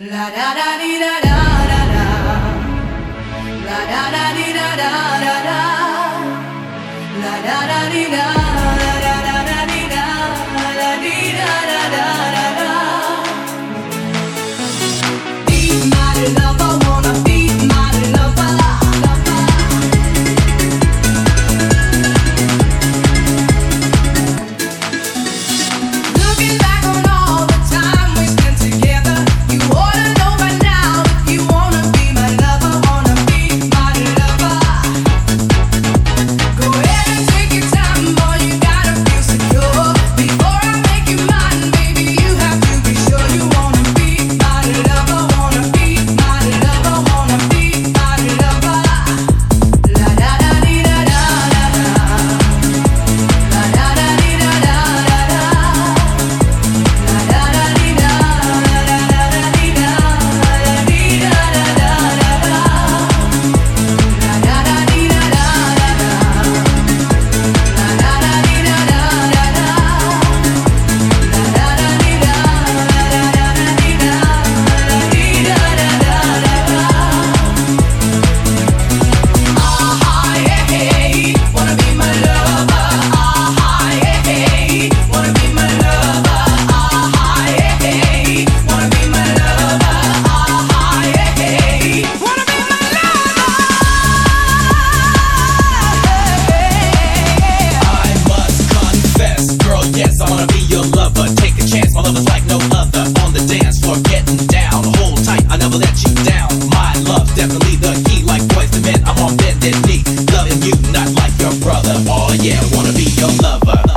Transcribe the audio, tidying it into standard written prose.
La da da di da da da da. La da da di da da da da. La da da di da da da da di da. La di da da da da da. Be my lover, wanna be my lover. Looking back on all the time we spent together, you ought to know by now if you wanna be my lover, wanna be my lover. Go ahead and take your time, boy, you gotta feel secure. Before I make you mine, baby, you have to be sure you wanna be my lover, wanna be my lover, wanna be my lover. La da da di da da da da. La da da di da da da da. La da da di da da da da di da. La di da da da da da. La da da di da da da da. La da da di da da da da. La da da di da da da di da. La di da da da da da. Ah yeah, hey, wanna be my lover. Ah yeah, hey, wanna be my lover. Ah yeah, hey, wanna be my lover. Ah yeah, hey, wanna be my lover. I must confess, girl, yes, I wanna be your lover. Take a chance, my lover's like no other. On the dance floor, getting down. Hold tight, I never let you down. My love's definitely the key, like boys to men. I'm on bended knee, loving you, not like your brother. Oh yeah, wanna be your lover.